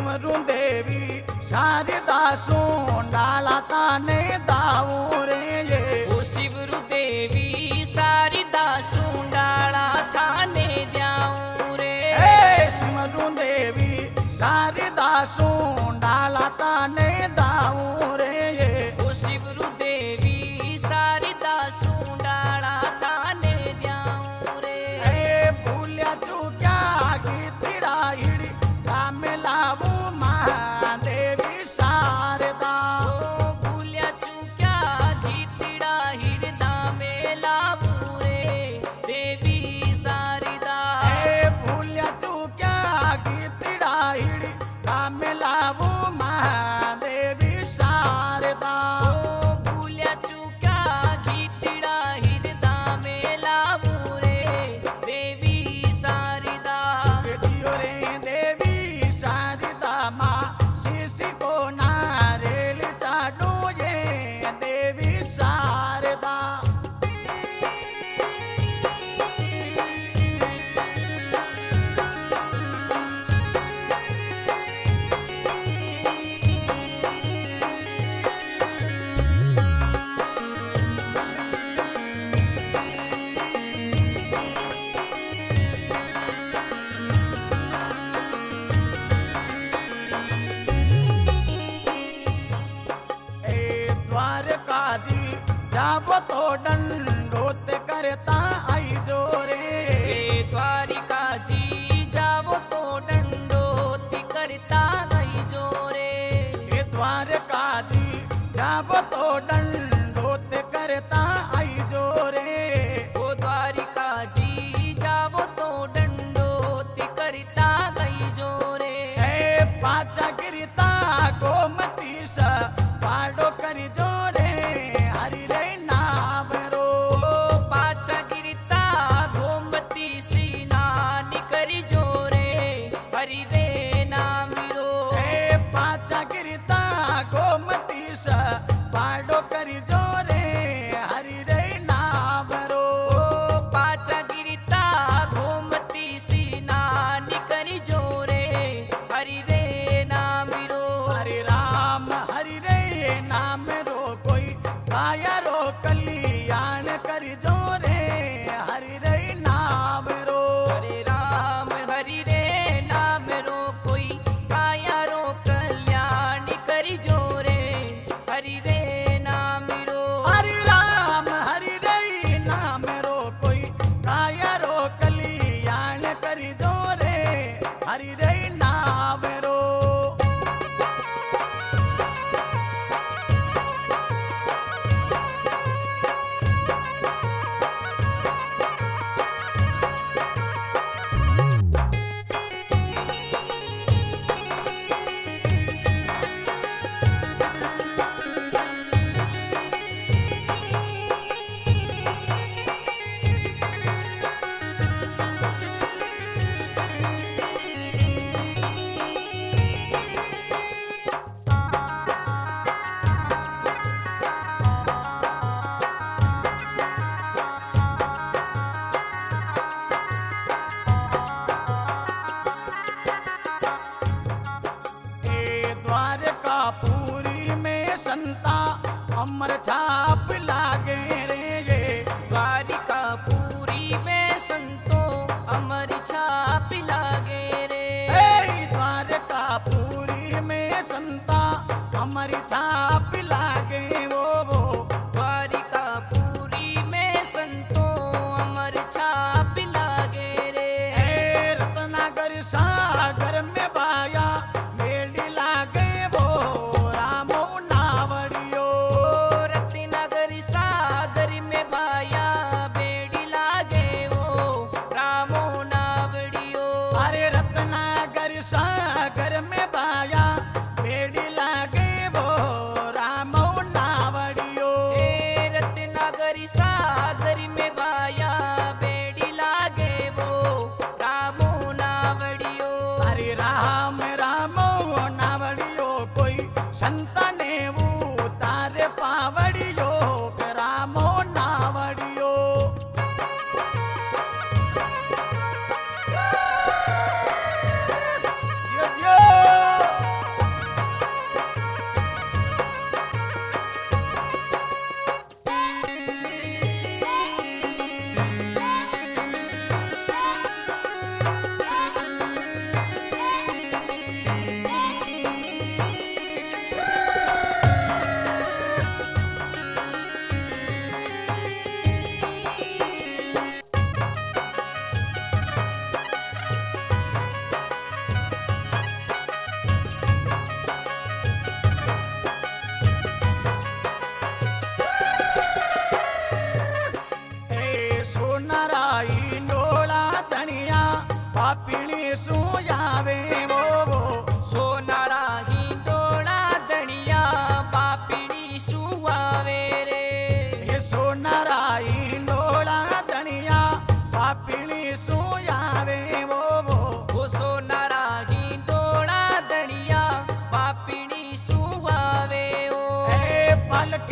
सिमरू देवी शारदा सोंडाला ताने दाऊ रे ये ओ शिवरु देवी शारदा सोंडाला थाने द्याऊ रे सिमरू देवी शारदा सोंडाला ताने दाऊ रे ये ओ शिवरु देवी शारदा सोंडाला थाने द्याऊ रे भूल्या चुक्या गीतिड़ा हिड़ी काम लावू महादेवी शारदा भूल्या चुक्या गीतिड़ा हिरदा में लावू रे देवी शारदा भूल्या चुक्या गीतिड़ा हिड़ी काम लावू महादेवी शारदा भूल्या चुक्या गीतिड़ा हिरदा में लावू रे देवी शारदा दियो रे देवी शारदा माँ शिशि को नारेल चाटू ये देवी शारदा द्वारकाजी जब तो दंडोत करता आई जोरे द्वारिका जी जावो तो दंडोती करता गई जोरे द्वारकाजी जब तो दंडोत करता आई जोरे ओ द्वारिका जी जावो तो दंडोती करता गई जोरे पाचा गिरता गोमती सा पाडो करी जोरे हरि रे नाम रो पाचा गिरता गोमती सीनानी करी जोरे हरि रे नाम रो पाचा गिरता गोमती सा पाडो करी जोरे हरि रे नाम रो पाचा गिरता गोमती सीनानी करी जोरे हरि रे नाम रो हरि रे नाम रो कोई काया रो कल्याण कर जोरे हरि रे नाम रो हरे राम हरि रे नाम रो कोई काया रो कल्याण करी जोरे हरि रे नाम रो हरि राम हरि रे नाम रो कोई काया रो कल्याण कर जोरे हरि रे नाम रो द्वारकापुरी में संता अमर छाप लागे रे ये द्वारिकापुरी में संतो अमर छाप लागे रे द्वारकापुरी में संता अमर छाप लागे वो द्वारिकापुरी में संतो अमर छाप लागे रे रत्नागर सागर में बाया मेली लागे वो रामो नावड़ियो रत्नगर सागर में भाया बेड़ी लागे वो रामो नावड़ियो अरे रत्नागर सागर में बाया मेली लागे वो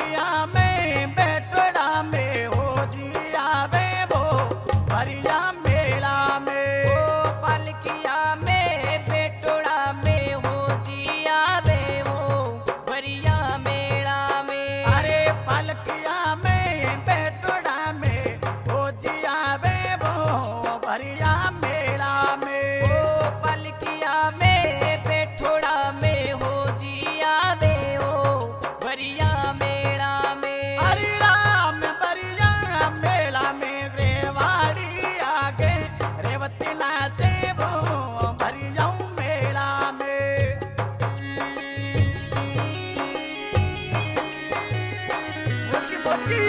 पालकिया में बेटड़ा में हो जी आवे वो भरिया मेला में। ओ पालकिया में बेटोड़ा में हो जी आवे वो भरिया मेला में। अरे पालकिया में बेटड़ा में हो जी आवे वो भरिया मेला में। ओ पालकिया में बेटोड़ा में हो जी आवे वो भरिया मेला में। हरि राम भरिया मेला में रेवाड़ी आगे रेवती नाचे वो भरिया मेला में। बोकी बोकी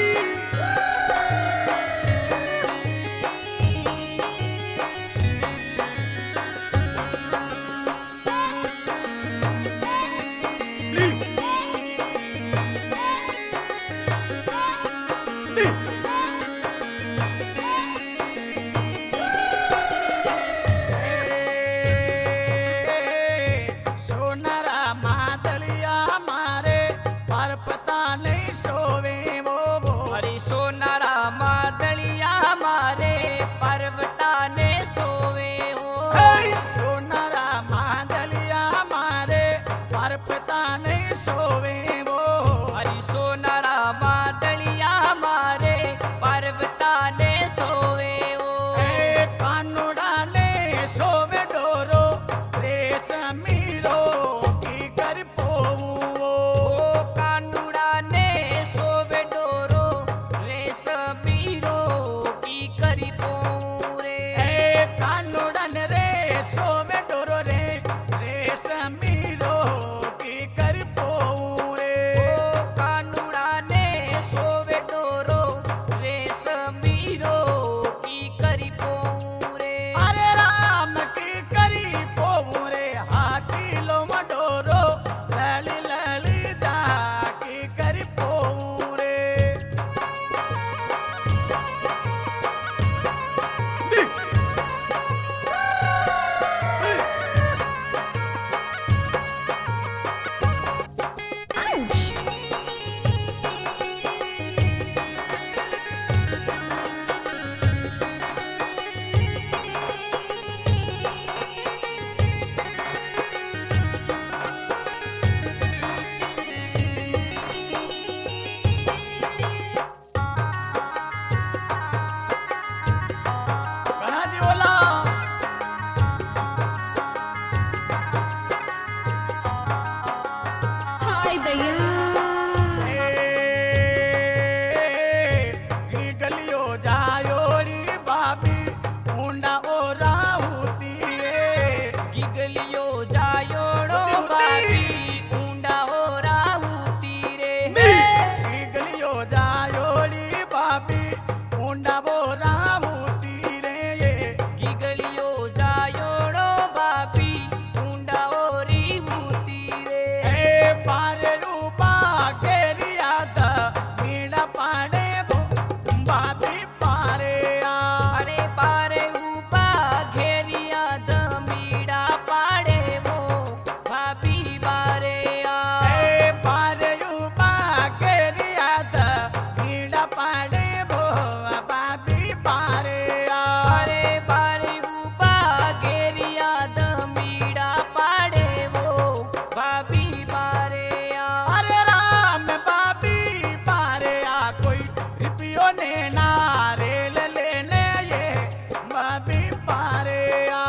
सोनरा मादलिया मारे पर पता नहीं सोवे वो हरि सोनारा मादलिया मारे पर्वता ने सोवे हो। सोनरा मादलिया मारे पर पता नहीं सोवे वो। हरि सोनारा मादलिया मारे पर्वता ने सोवे हो। कानूड़ा ले सोवे डोरो रेशमीरो की कर पोवो। ओ कानुड़ा ने सोवे डोरो रेशमीरो की करी पोरे। कानूड़न रे सोवे डोरो रे रेशमीरो की कर पोरे। ओ कानुड़ा ने सोवे डोरो रेशमीरो की करी पोरे। अरे राम की करी पोरे हाथी लो मडोरो लली लली जा की करी पोरे। कहाँ जी बोला हाय भैया गलियो जायो री बाबी ऊंडा ओ राहुती रे। गिगलियो जायोड़ो बाबी ऊंडा हो राहूती रे। गलियो जायो री बाबी ऊंडा वो राहुती रे। गिगलियो जायोड़ो बाबी ऊंडा हो री मूती रे। पारे रूपा घेरिया द मीड़ा पाड़े वो बाबी पारे आ। अरे पारे ऊपा घेरिया दमीड़ा पाड़े वो भाभी बारे आ। पारे रूपा घेरिया द मीड़ा पाड़े वो बाबी पारे आ। अरे पारे ऊपा घेरिया दमीड़ा पाड़े वो भाभी बारे आ। अरे राम बाबी पारे आ कोई रिपियो ने नारेल लेने ये बाबी पारे आ।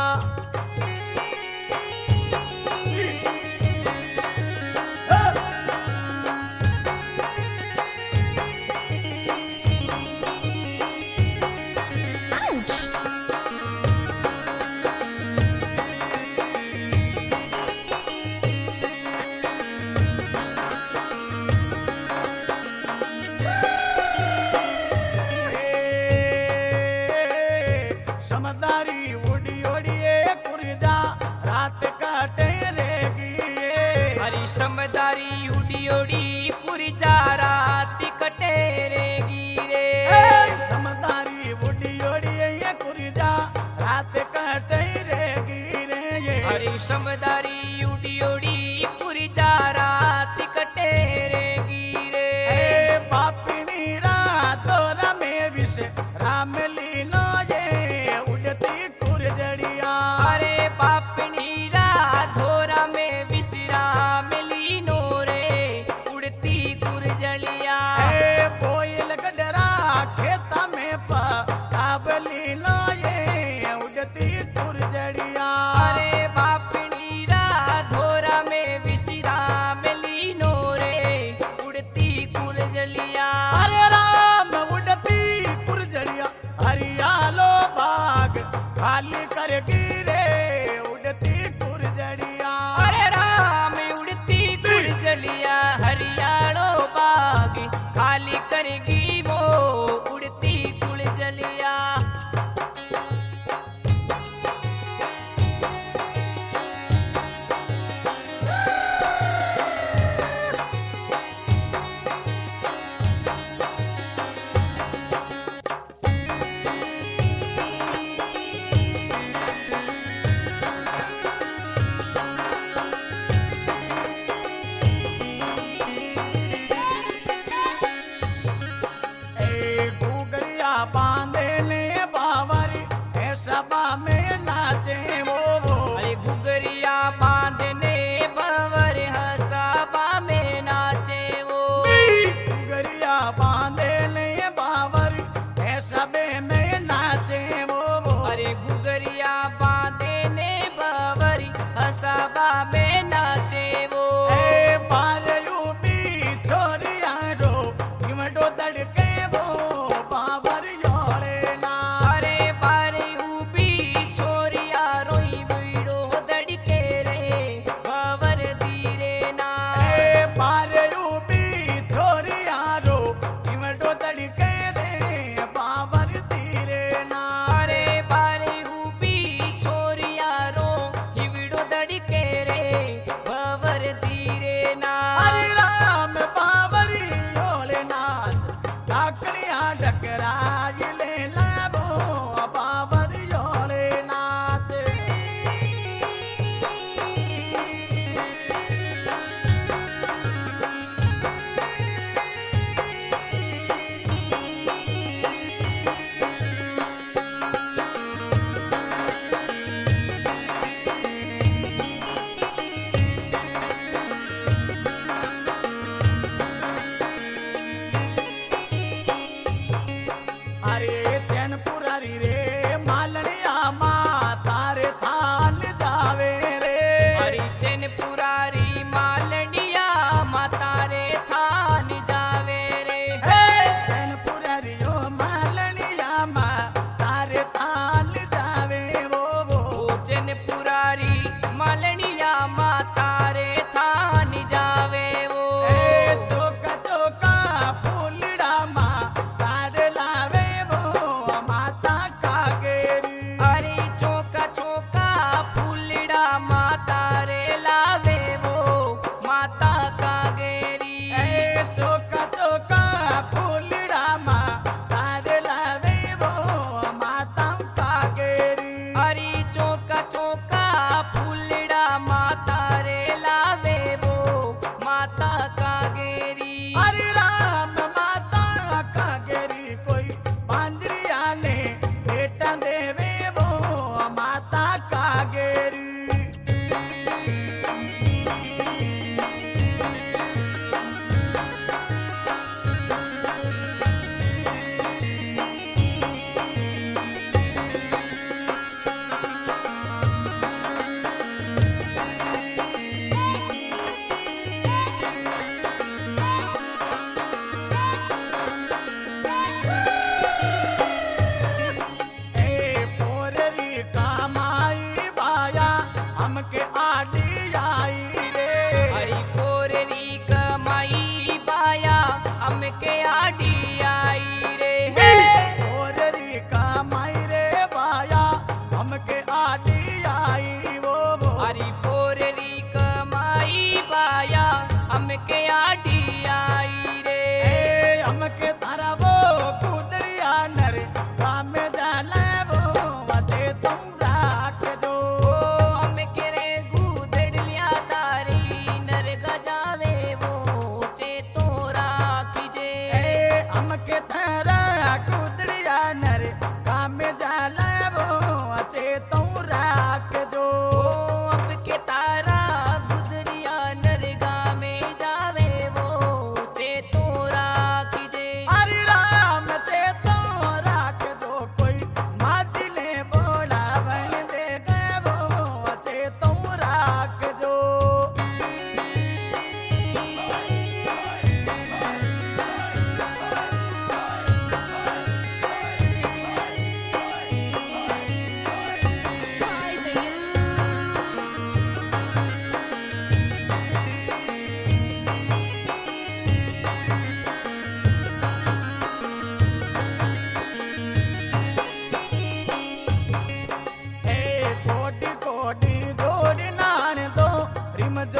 समझदारी उड़ी उड़िए कुरजा रात काटे रेगी। हरी समदारी उड़ी उड़ी पूरी जा रात कटे रे गिरे। समझदारी उड़ी उड़िए कुरजा रात काटे रेगी रे। हरी समदारी उड़ी उड़ी पूरी जा रात कटे रे गिरे।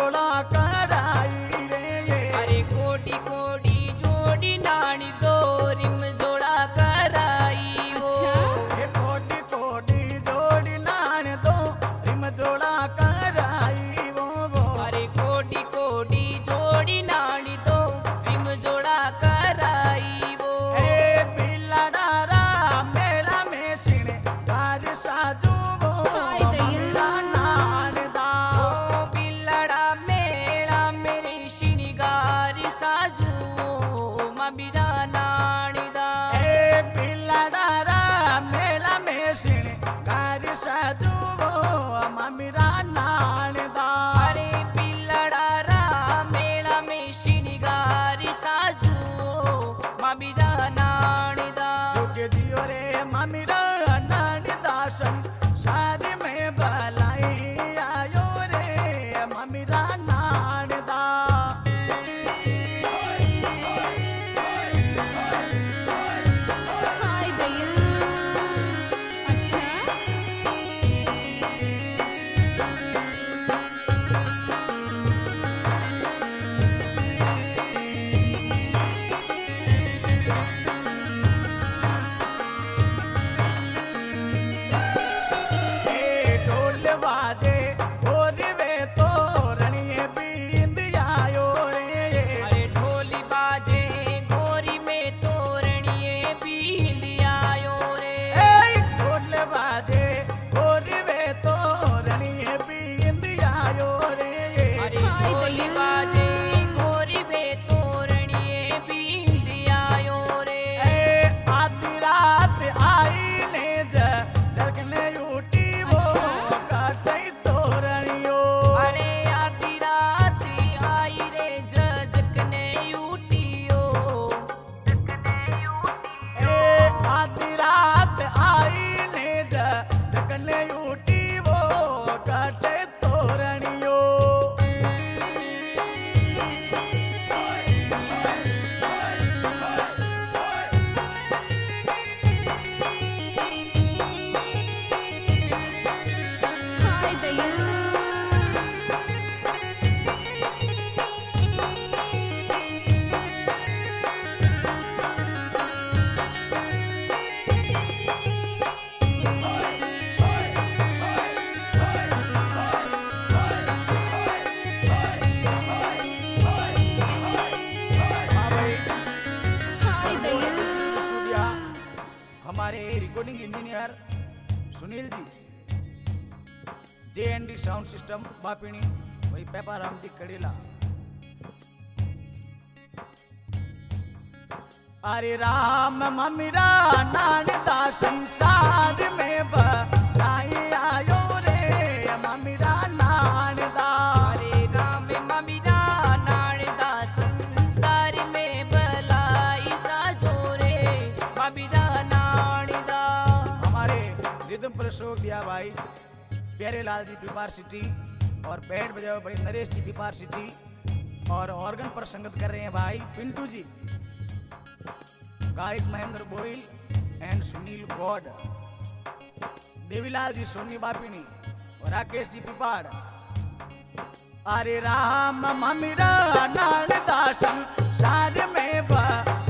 जोड़ा कराई रे अरे कोडी कोडी जोड़ी नानी दो रिम जोड़ा कराई वो ये कोटी कोटी जोड़ी नान दो रिम जोड़ा कराई वो अरे कोडी कोडी जोड़ी नानी दो रिम जोड़ा कराई वो ए पिल्ला डारा मेला में सिने कार साजू वो ममिरा नान दा ओ बिलड़ा मेरा मेरे शिनिगार साजू ममिरा नानीदा ए पिल्ला डारा मेला में सिने कार साजू वो ममिरा नान दा अरे बिलड़ा रा मेरा में शिनिगार साजू ममिरा नानीदा जोगे दियो रे ममिरा नान दासन सारी में भलाई आयो रे ममिरा नान दा हाय भैया अच्छा ए ढोल बाजे और वे तो रणिए बींद आयो रे अरे ढोली बाजे गोरी में तोरणिए बींद आयो रे ए ढोल बाजे और वे तो रणिए बींद आयो रे अरे ढोली बाजे गोरी में तोरणिए बींद आयो रे ए आधी रात आई ने जगने उठी वो काटे तोरणियो अरे आधी रात आई रे जजकने उठियो ए आधी रात आई ने जगने उठी वो काटे तोरणियो हाय भैया हाँ भाई हाय भैया स्टूडियो हमारे recording engineer Sunil ji JND sound system Bapini वही पेपाराम जी कड़ीला अरे राम ममिरा नान दा संसार में भलाई आयो रे ममिरा नान दा अरे राम ममिरा नानदा संसार में भलाई साजो रे ममिरा नानदा हमारे रिदम पर शोक दिया भाई प्यारे लाल जी पिपार सिटी और बैंड बजाओ भाई नरेश जी पिपार सिटी और ऑर्गन पर संगत कर रहे हैं भाई पिंटू जी गायक महेंद्र गोयल एंड सुनील गौड देवीलाल जी सोनी बापिनी और राकेश जी पिपाड़ अरे राम ममिरा नान दासन सार में